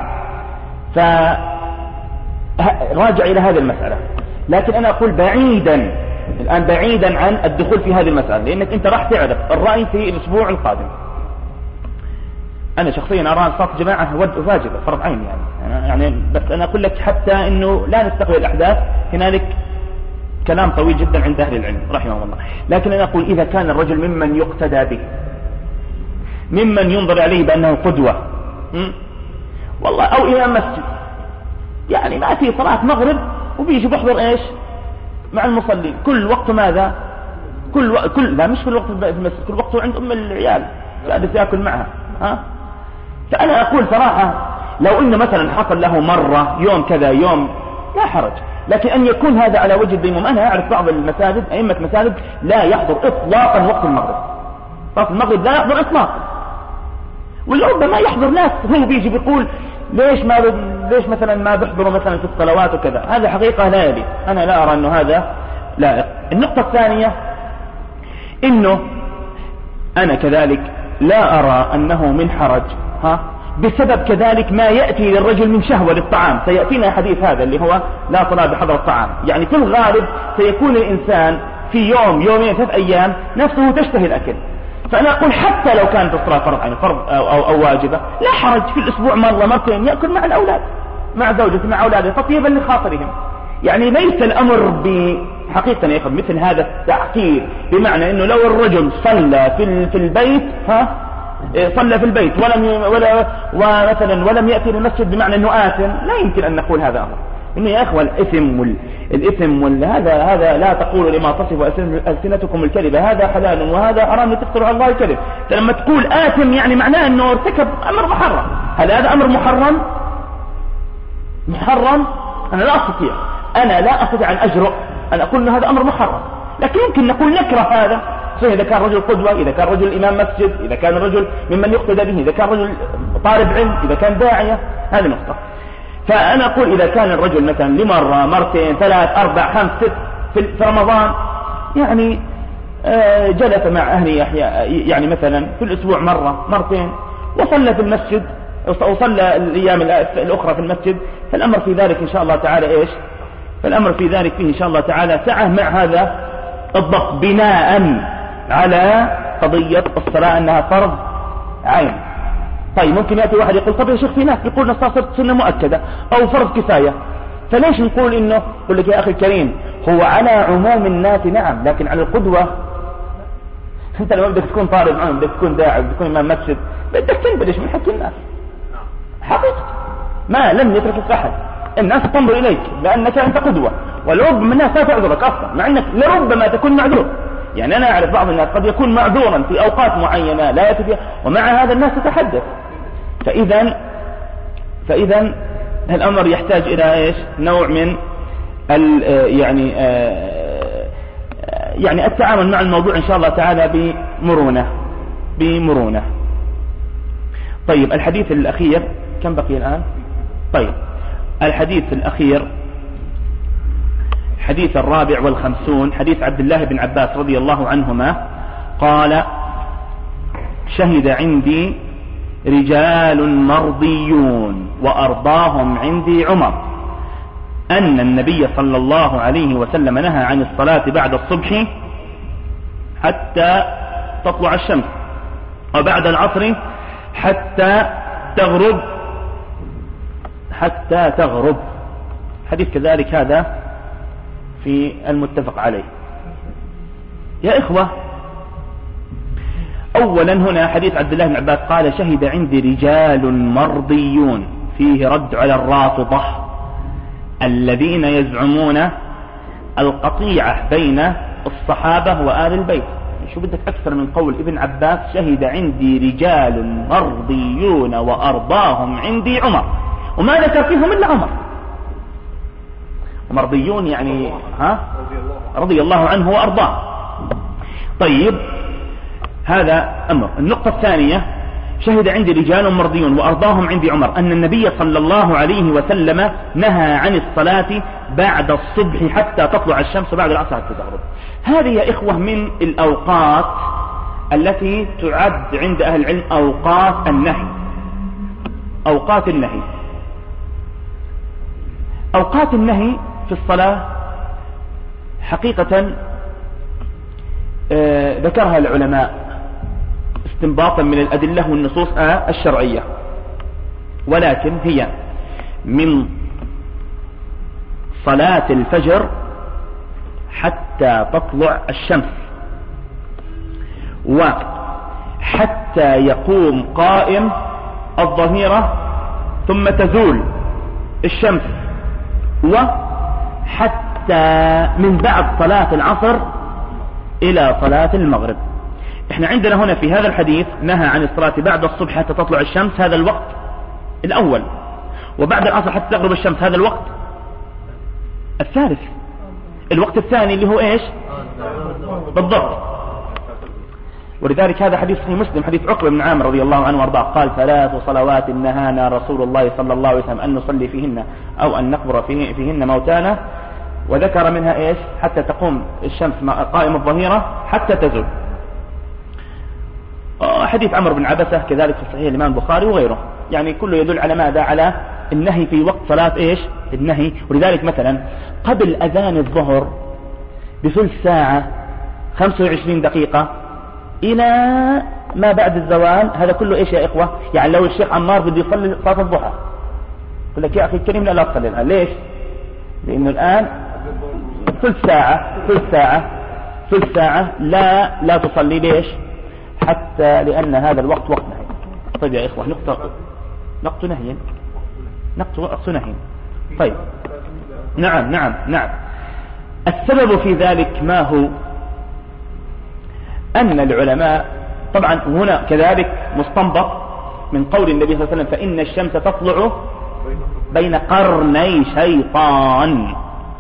فراجع إلى هذه المسألة. لكن أنا أقول بعيدا الآن بعيدا عن الدخول في هذه المسألة، لأنك أنت راح تعرف الرأي في الأسبوع القادم. أنا شخصيا أرى صلاة جماعة واجبة فرض عين يعني. يعني بس أنا أقول لك حتى إنه لا نستقبل الأحداث، هنالك كلام طويل جدا عند أهل العلم رحمه الله. لكن أنا أقول إذا كان الرجل ممن يقتدى به، ممن ينظر عليه بأنه قدوة والله، أو إمام مسجد يعني ما في صلاة مغرب وبيجي بحضر إيش مع المصلين كل وقت ماذا كل وقت كل لا مش كل وقت في المسجد، كل وقته عند أم العيال قاعد يأكل معها ها. فأنا أقول صراحة لو انه مثلا حصل له مرة يوم كذا يوم لا حرج، لكن ان يكون هذا على وجه الديموم. انا اعرف بعض المساجد ائمة مساجد لا يحضر اطلاقا وقت المغرب، وقت المغرب لا يحضر اطلاقا، ولربما يحضر ناس هو بيجي بيقول ليش ما ب... ليش مثلا ما بيحضروا مثلا في الصلوات وكذا. هذا حقيقة لا يليق، انا لا ارى انه هذا لائق. النقطة الثانية انه انا كذلك لا ارى انه من حرج ها بسبب كذلك ما يأتي للرجل من شهوة للطعام. سيأتينا حديث هذا اللي هو لا صلاة بحضر الطعام. يعني في الغالب سيكون الإنسان في يوم يومين ثلاث أيام نفسه تشتهي الأكل، فأنا أقول حتى لو كانت الصلاة فرض يعني فرض أو, أو, أو واجبة لا حرج في الأسبوع مرة مرتين يأكل مع الأولاد مع زوجته مع أولاده تطيبا لخاطرهم. يعني ليس الأمر بحقيقة يأخذ مثل هذا التعقيد، بمعنى أنه لو الرجل صلى في في البيت ها صلى في البيت ولم ولا ومثلا ولم يأتي للمسجد بمعنى أنه آثم، لا يمكن أن نقول هذا أمر. إنه يا أخوة الإثم وال... الإثم وهذا هذا لا تقولوا لما تصف ألسنتكم الكذب هذا حلال وهذا حرام لتفتروا على الله الكذب. فلما تقول آثم يعني معناه أنه ارتكب أمر محرم. هل هذا أمر محرم؟ محرم أنا لا أستطيع أنا لا أستطيع أن أجرؤ أن أقول أن هذا أمر محرم، لكن يمكن نقول نكره هذا. صحيح إذا كان رجل قدوة، إذا كان رجل إمام مسجد، إذا كان رجل ممن يقتدى به، إذا كان رجل طالب علم، إذا كان داعية، هذه نقطة. فأنا أقول إذا كان الرجل مثلا لمرة مرتين ثلاث أربع خمس ست في رمضان يعني جلس مع أهله يعني مثلا في الأسبوع مرة مرتين وصلى في المسجد وصلى الأيام الأخرى في المسجد، فالأمر في ذلك إن شاء الله تعالى إيش؟ فالأمر في ذلك فيه إن شاء الله تعالى سعة مع هذا الضبط بناء على قضية الصلاة أنها فرض عين. طيب ممكن يأتي واحد يقول طب يا شيخ في ناس يقول الصلاة صارت سنة مؤكدة أو فرض كفاية، فليش نقول إنه يقول لك يا أخي الكريم هو على عموم الناس نعم، لكن على القدوة أنت لما بدك تكون طالب علم بدك تكون داعي بدك تكون إمام مسجد بدك تنبلش من حق الناس حقيقة ما لم يتركك أحد، الناس تنظر إليك لأنك أنت قدوة، ولربما الناس لا تعذرك أصلا مع أنك لربما تكون معذور. يعني أنا أعرف بعض الناس قد يكون معذورا في أوقات معينة لا يأتي فيها ومع هذا الناس تتحدث. فإذا فإذا الأمر يحتاج إلى إيش؟ نوع من ال يعني يعني التعامل مع الموضوع إن شاء الله تعالى بمرونة بمرونة. طيب الحديث الأخير كم بقي الآن؟ طيب الحديث الأخير حديث الرابع والخمسون حديث عبد الله بن عباس رضي الله عنهما قال شهد عندي رجال مرضيون وأرضاهم عندي عمر أن النبي صلى الله عليه وسلم نهى عن الصلاة بعد الصبح حتى تطلع الشمس وبعد العصر حتى تغرب حتى تغرب. حديث كذلك هذا في المتفق عليه. يا إخوة أولا هنا حديث عبد الله بن عباس قال شهد عندي رجال مرضيون، فيه رد على الرافضة الذين يزعمون القطيعة بين الصحابة وآل البيت. شو بدك أكثر من قول ابن عباس شهد عندي رجال مرضيون وأرضاهم عندي عمر، وما ذكر فيهم إلا عمر. مرضيون يعني ها رضي الله عنه وأرضاه. طيب هذا أمر. النقطة الثانية شهد عندي رجال مرضيون وأرضاهم عندي عمر أن النبي صلى الله عليه وسلم نهى عن الصلاة بعد الصبح حتى تطلع الشمس وبعد العصر حتى تغرب. هذه يا إخوة من الأوقات التي تعد عند أهل العلم أوقات النهي. أوقات النهي أوقات النهي في الصلاة حقيقة آه ذكرها العلماء استنباطا من الأدلة والنصوص آه الشرعية، ولكن هي من صلاة الفجر حتى تطلع الشمس وحتى يقوم قائم الظهيرة ثم تزول الشمس، وحتى من بعد صلاة العصر إلى صلاة المغرب. احنا عندنا هنا في هذا الحديث نهى عن الصلاة بعد الصبح حتى تطلع الشمس، هذا الوقت الأول وبعد العصر حتى تغرب الشمس، هذا الوقت الثالث. الوقت الثاني اللي هو ايش بالضبط. ولذلك هذا حديث صحيح مسلم، حديث عقبة بن عامر رضي الله عنه وارضاه قال ثلاث صلوات نهانا رسول الله صلى الله عليه وسلم أن نصلي فيهن أو أن نقبر فيه فيهن موتانا، وذكر منها ايش حتى تقوم الشمس قائم الظهيرة حتى تزول. حديث عمرو بن عبسة كذلك في صحيح الإمام البخاري وغيره، يعني كله يدل على ماذا؟ على النهي في وقت صلاة ايش النهي. ولذلك مثلا قبل أذان الظهر بثلث ساعة خمسة وعشرين دقيقة إلى ما بعد الزوال، هذا كله ايش يا إخوة؟ يعني لو الشيخ عمار بده يصلي صلاة الضحى يقول لك يا أخي الكريم لا لا تصلي الآن. ليش؟ لأنه الآن ثلث ساعة ثلث ساعة ثلث ساعة لا لا تصلي. ليش؟ حتى لأن هذا الوقت وقت نهي. طيب يا إخوة نقطة نقطة نهي نقطة نهي. طيب نعم نعم نعم السبب في ذلك ما هو؟ أن العلماء طبعا هنا كذلك مستنبط من قول النبي صلى الله عليه وسلم فإن الشمس تطلع بين قرني شيطان.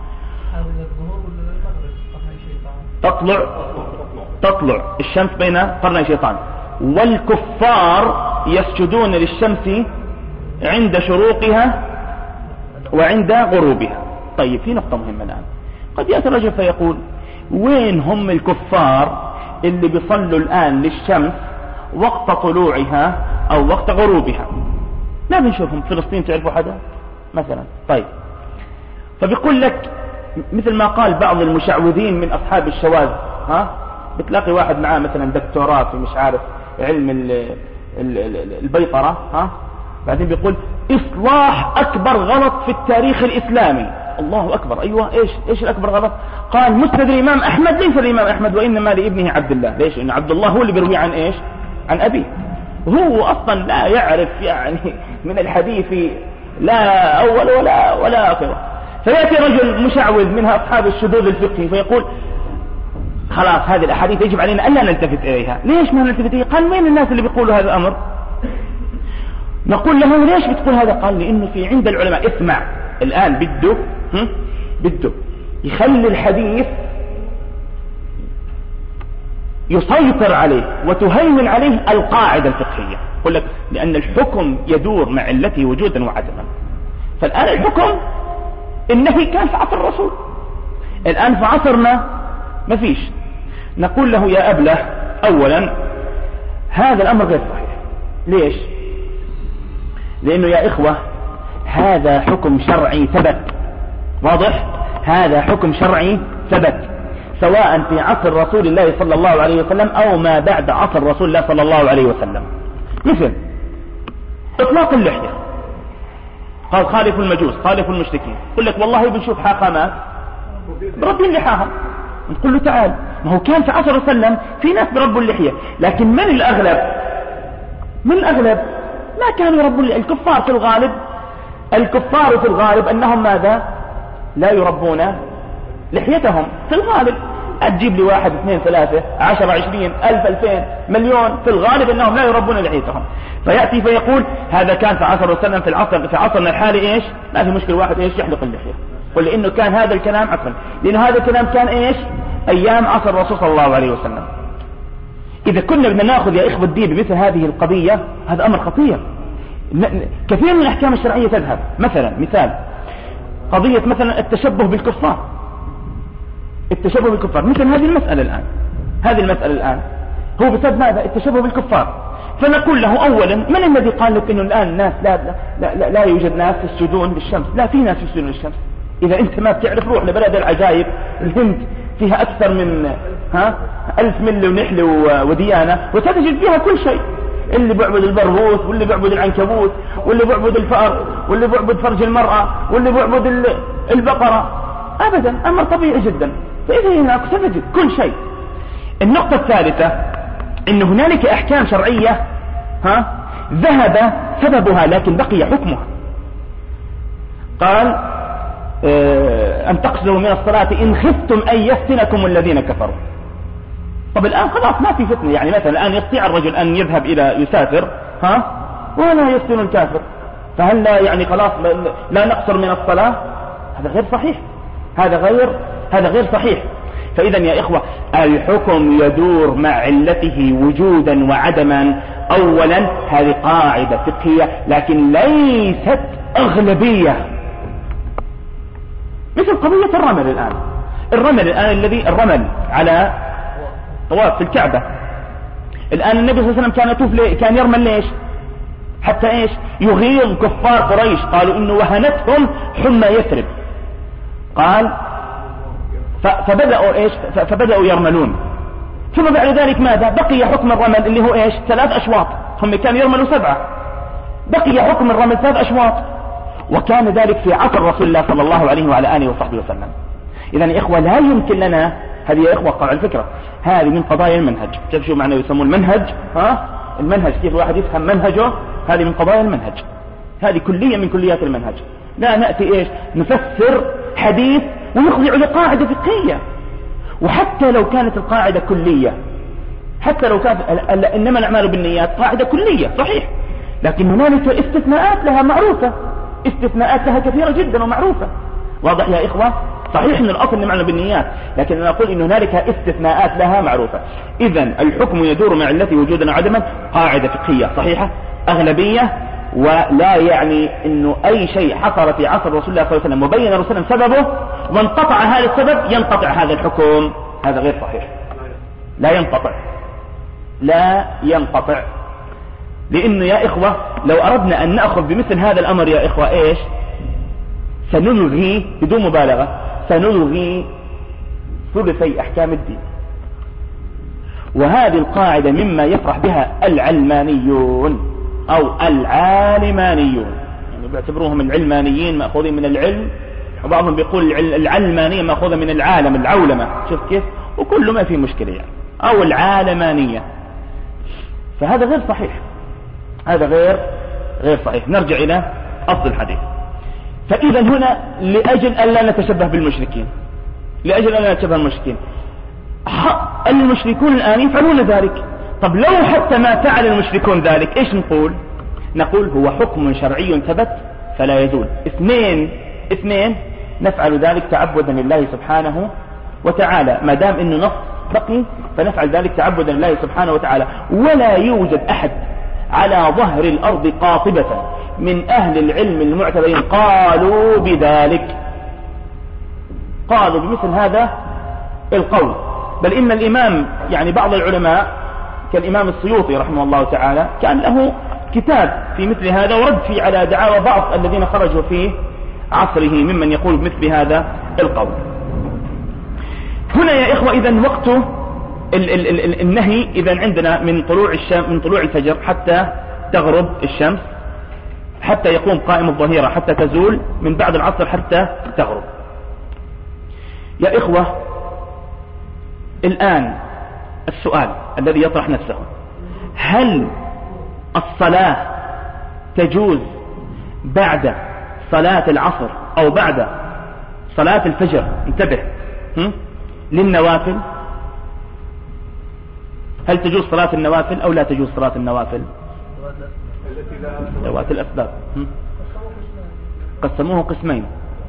تطلع تطلع الشمس بين قرني شيطان، والكفار يسجدون للشمس عند شروقها وعند غروبها. طيب في نقطة مهمة الآن، قد يأتي الرجل فيقول وين هم الكفار اللي بيصلوا الآن للشمس وقت طلوعها أو وقت غروبها؟ لا بنشوفهم في فلسطين، تعرفوا حدا مثلا؟ طيب فبيقول لك مثل ما قال بعض المشعوذين من أصحاب الشواذ، ها بتلاقي واحد معاه مثلا دكتوراه في مش عارف علم ال ال ال البيطرة، ها بعدين بيقول إصلاح أكبر غلط في التاريخ الإسلامي. الله أكبر. أيوة إيش إيش الأكبر غلط؟ قال مسند الإمام أحمد ليس الإمام أحمد وإنما لابنه عبد الله. ليش؟ إن عبد الله هو اللي بيروي عن إيش عن أبيه، هو أصلا لا يعرف يعني من الحديث لا أول ولا ولا آخره. فيأتي رجل مشعوذ منها أصحاب الشذوذ الفقهي فيقول خلاص هذه الأحاديث يجب علينا ألا نلتفت إليها. ليش ما نلتفت إليها؟ قال وين الناس اللي بيقولوا هذا الأمر؟ نقول له ليش بتقول هذا؟ قال لأنه في عند العلماء اسمع الآن بده بده يخلي الحديث يسيطر عليه وتهيمن عليه القاعدة الفقهية. يقول لك لأن الحكم يدور مع علته وجودا وعدما. فالآن الحكم النهي كان في عصر الرسول، الآن في عصرنا ما فيش. نقول له يا أبله أولا هذا الأمر غير صحيح. ليش؟ لأنه يا إخوة هذا حكم شرعي ثبت، واضح؟ هذا حكم شرعي ثبت سواء في عصر رسول الله صلى الله عليه وسلم أو ما بعد عصر رسول الله صلى الله عليه وسلم. مثل إطلاق اللحية، قال خالف المجوس خالف المشركين. يقول لك والله بنشوف حاخامات بربين لحاهم، نقول له تعال ما هو كان في عصر وسلم في ناس بربوا اللحية، لكن من الأغلب من الأغلب ما كانوا يربوا الكفار في الغالب. الكفار في الغالب أنهم ماذا؟ لا يربون لحيتهم في الغالب. أتجيب لي واحد اثنين ثلاثة عشر عشرين ألف ألفين مليون، في الغالب أنهم لا يربون لحيتهم. فيأتي فيقول هذا كان في عصر وسلم في العصر في عصرنا الحالي إيش ما في مشكلة واحد إيش يحلق اللحية. قل لأنه كان هذا الكلام عفوا لأنه هذا الكلام كان إيش أيام عصر الرسول صلى الله عليه وسلم. إذا كنا بدنا نأخذ يا إخوة الدين بمثل هذه القضية هذا أمر خطير. كثير من الأحكام الشرعية تذهب. مثلا مثال قضية مثلا التشبه بالكفار، التشبه بالكفار مثل هذه المسألة الآن هذه المسألة الآن هو بسبب ماذا؟ التشبه بالكفار. فنقول له أولا من الذي قال لك إنه الآن الناس لا, لا, لا, لا يوجد ناس يسجدون للشمس؟ لا في ناس يسجدون للشمس. إذا أنت ما بتعرف روح لبلد العجائب الهند فيها أكثر من ها ألف ملة ونحلة وديانة وتجد فيها كل شيء، اللي بيعبد البرغوث واللي بيعبد العنكبوت واللي بيعبد الفأر واللي بيعبد فرج المرأة واللي بيعبد البقرة. أبدا أمر طبيعي جدا. فإذا هناك ستجد كل شيء. النقطة الثالثة إن هنالك أحكام شرعية ها ذهب سببها لكن بقي حكمها. قال اه أن تقصروا من الصلاة إن خفتم أن يفتنكم الذين كفروا. طب الآن خلاص ما في فتنة، يعني مثلا الآن يستطيع الرجل أن يذهب إلى يسافر ها ولا يفتن الكافر. فهل لا يعني خلاص لا نقصر من الصلاة؟ هذا غير صحيح، هذا غير هذا غير صحيح. فإذا يا إخوة الحكم يدور مع علته وجودا وعدما. أولا هذه قاعدة فقهية لكن ليست أغلبية، مثل قضية الرمل الآن. الرمل الآن الذي الرمل على طواف في الكعبة الآن، النبي صلى الله عليه وسلم كان يطوف ليه؟ كان يرمل ليش؟ حتى ايش؟ يغيظ كفار قريش، قالوا انه وهنتهم حمى يثرب. قال فبدأوا ايش؟ فبدأوا يرملون. ثم بعد ذلك ماذا؟ بقي حكم الرمل اللي هو ايش؟ ثلاث اشواط. هم كانوا يرملوا سبعة، بقي حكم الرمل ثلاث اشواط، وكان ذلك في عصر رسول الله صلى الله عليه وعلى آله وصحبه وسلم. إذن يا إخوة لا يمكن لنا، هذه يا إخوة قطع الفكرة، هذه من قضايا المنهج. كيف شو معنى يسمون المنهج؟ ها؟ المنهج كيف الواحد يفهم منهجه؟ هذه من قضايا المنهج، هذه كلية من كليات المنهج. لا نأتي إيش؟ نفسر حديث ونخضع لقاعدة فقهية، وحتى لو كانت القاعدة كلية، حتى لو كانت إنما الأعمال بالنيات قاعدة كلية صحيح، لكن هنالك استثناءات لها معروفة، استثناءات لها كثيرة جدا ومعروفة. واضح يا إخوة؟ صحيح ان الاصل انما بالنيات، لكن انا اقول ان هنالك استثناءات لها معروفة. اذا الحكم يدور مع علته وجودا وعدما، قاعدة فقهية صحيحة اغلبية، ولا يعني انه اي شيء حصل في عصر رسول الله صلى الله عليه وسلم وبين الرسول سببه وانقطع هذا السبب ينقطع هذا الحكم. هذا غير صحيح، لا ينقطع، لا ينقطع. لانه يا اخوة لو اردنا ان نأخذ بمثل هذا الامر يا اخوة ايش؟ سنلغي بدون مبالغة، سنلغي ثلثي أحكام الدين. وهذه القاعدة مما يفرح بها العلمانيون أو العالمانيون، يعني بيعتبروهم العلمانيين مأخوذين من العلم، وبعضهم بيقول العلمانية مأخوذة من العالم، العولمة، شوف كيف، وكل ما في مشكلة يعني، أو العالمانية. فهذا غير صحيح، هذا غير غير صحيح. نرجع إلى أصل الحديث. فإذا هنا لأجل أن لا نتشبه بالمشركين، لأجل أن لا نتشبه بالمشركين، المشركون الآن يفعلون ذلك. طب لو حتى ما فعل المشركون ذلك إيش نقول؟ نقول هو حكم شرعي ثبت فلا يزول. اثنين اثنين نفعل ذلك تعبدا لله سبحانه وتعالى، ما دام إنه نص بقي فنفعل ذلك تعبدا لله سبحانه وتعالى. ولا يوجد أحد على ظهر الأرض قاطبة من أهل العلم المعتبرين قالوا بذلك، قالوا بمثل هذا القول. بل إن الإمام يعني بعض العلماء كالإمام السيوطي رحمه الله تعالى كان له كتاب في مثل هذا ورد فيه على دعاوى بعض الذين خرجوا في عصره ممن يقول بمثل هذا القول. هنا يا إخوة إذن وقت ال ال ال النهي إذن عندنا من طلوع الشمس، من طلوع الفجر حتى تغرب الشمس، حتى يقوم قائم الظهيرة، حتى تزول، من بعد العصر حتى تغرب. يا إخوة الآن السؤال الذي يطرح نفسه، هل الصلاة تجوز بعد صلاة العصر أو بعد صلاة الفجر؟ انتبه، للنوافل، هل تجوز صلاة النوافل أو لا تجوز صلاة النوافل؟ ذوات الأسباب قسموه قسمين،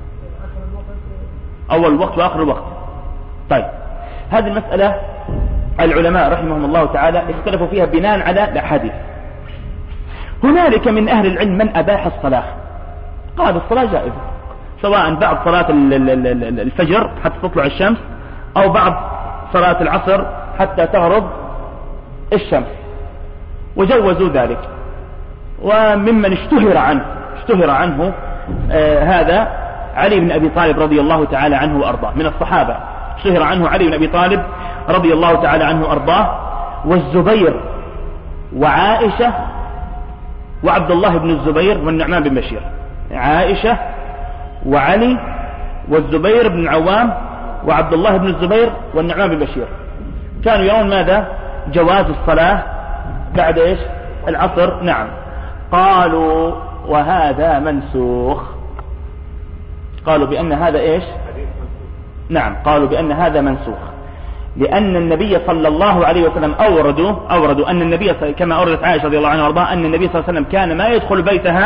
أول وقت وآخر الوقت. طيب هذه المسألة العلماء رحمهم الله تعالى اختلفوا فيها بناء على الأحاديث. هنالك من أهل العلم من أباح الصلاة، قال الصلاة جائزة سواء بعد صلاة الفجر حتى تطلع الشمس أو بعد صلاة العصر حتى تغرب الشمس، وجوزوا ذلك. وممن اشتهر عنه اشتهر عنه آه هذا علي بن أبي طالب رضي الله تعالى عنه وأرضاه، من الصحابة اشتهر عنه علي بن أبي طالب رضي الله تعالى عنه وأرضاه، والزبير وعائشة وعبد الله بن الزبير والنعمان بن بشير. عائشة وعلي والزبير بن العوام وعبد الله بن الزبير والنعمان بن بشير كانوا يرون ماذا؟ جواز الصلاة بعد ايش؟ العصر. نعم. قالوا وهذا منسوخ، قالوا بأن هذا ايش؟ نعم، قالوا بأن هذا منسوخ، لأن النبي صلى الله عليه وسلم أوردوا أوردوا أن النبي كما أوردت عائشة رضي الله عنها وارضاها أن النبي صلى الله عليه وسلم كان ما يدخل بيتها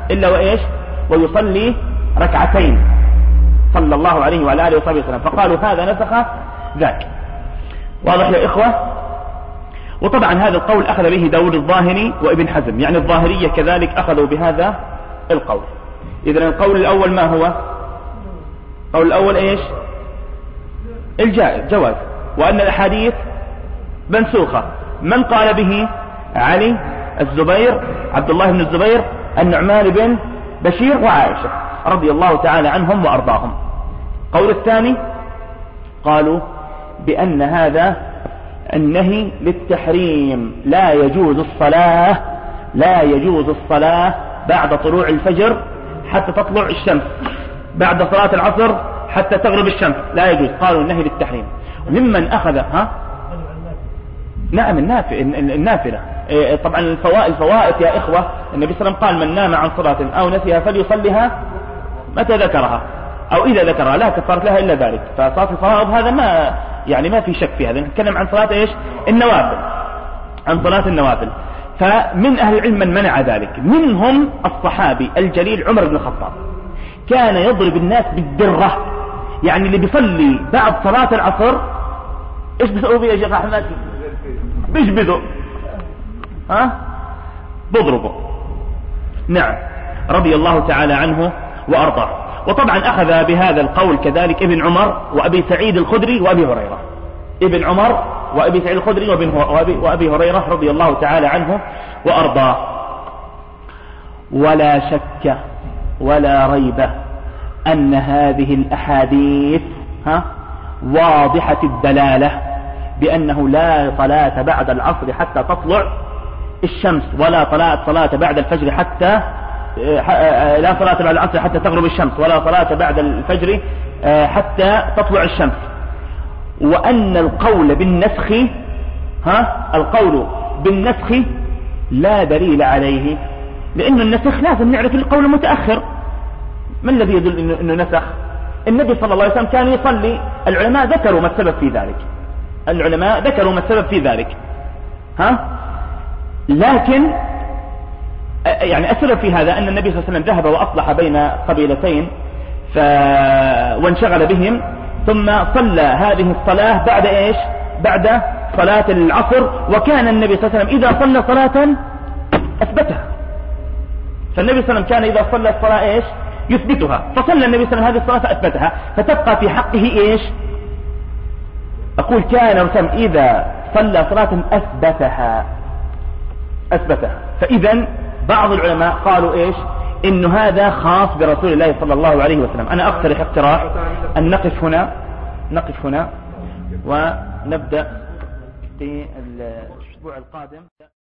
إلا وإيش ويصلي ركعتين صلى الله عليه وعلى آله وصحبه وسلم، فقالوا هذا نسخ ذاك. واضح يا إخوة؟ وطبعا هذا القول أخذ به داود الظاهري وابن حزم، يعني الظاهرية كذلك أخذوا بهذا القول. إذن القول الأول ما هو؟ القول الأول إيش؟ الجائز جواز، وأن الأحاديث منسوخة. من قال به؟ علي، الزبير، عبد الله بن الزبير، النعمان بن بشير، وعائشة رضي الله تعالى عنهم وأرضاهم. قول الثاني قالوا بأن هذا النهي للتحريم، لا يجوز الصلاة لا يجوز الصلاة بعد طلوع الفجر حتى تطلع الشمس، بعد صلاة العصر حتى تغرب الشمس لا يجوز. قالوا النهي للتحريم. ممن أخذ ها نعم النافلة. طبعا الفوائد الفوائد يا إخوة، النبي صلى الله عليه وسلم قال من نام عن صلاة أو نسيها فليصليها متى ذكرها أو إذا ذكرها، لا كفارة لها إلا ذلك. فصلاة الفرائض هذا ما يعني ما في شك في هذا، نتكلم عن صلاة إيش النوافل، عن صلاة النوافل. فمن أهل العلم من منع ذلك، منهم الصحابي الجليل عمر بن الخطاب، كان يضرب الناس بالدرة، يعني اللي بيصلي بعد صلاة العصر إيش بيسووا فيه يا شيخ أحمد؟ بيجبدوا ها بضربوا. نعم رضي الله تعالى عنه وأرضاه. وطبعا أخذ بهذا القول كذلك ابن عمر وأبي سعيد الخدري وأبي هريرة، ابن عمر وأبي سعيد الخدري وأبي, وأبي هريرة رضي الله تعالى عنه وأرضاه. ولا شك ولا ريب أن هذه الأحاديث ها واضحة الدلالة بأنه لا صلاة بعد العصر حتى تطلع الشمس، ولا صلاة صلاة بعد الفجر حتى لا صلاة بعد العصر حتى تغرب الشمس، ولا صلاة بعد الفجر حتى تطلع الشمس. وأن القول بالنسخ ها القول بالنسخ لا دليل عليه، لأن النسخ لازم نعرف القول المتأخر. ما الذي يدل أنه نسخ؟ النبي صلى الله عليه وسلم كان يصلي، العلماء ذكروا ما السبب في ذلك، العلماء ذكروا ما السبب في ذلك ها لكن يعني السبب في هذا أن النبي صلى الله عليه وسلم ذهب وأصلح بين قبيلتين ف... وانشغل بهم، ثم صلى هذه الصلاة بعد إيش بعد صلاة العصر، وكان النبي صلى الله عليه وسلم إذا صلى صلاة أثبتها. فالنبي صلى الله عليه وسلم كان إذا صلى الصلاة إيش يثبتها، فصلى النبي صلى الله عليه وسلم هذه الصلاة فأثبتها، فتبقى في حقه إيش أقول كان رسم إذا صلى صلاة أثبتها أثبتها. فإذا بعض العلماء قالوا إيش إنه هذا خاص برسول الله صلى الله عليه وسلم. أنا أقترح اقتراح أن نقف هنا نقف هنا ونبدأ في الأسبوع القادم.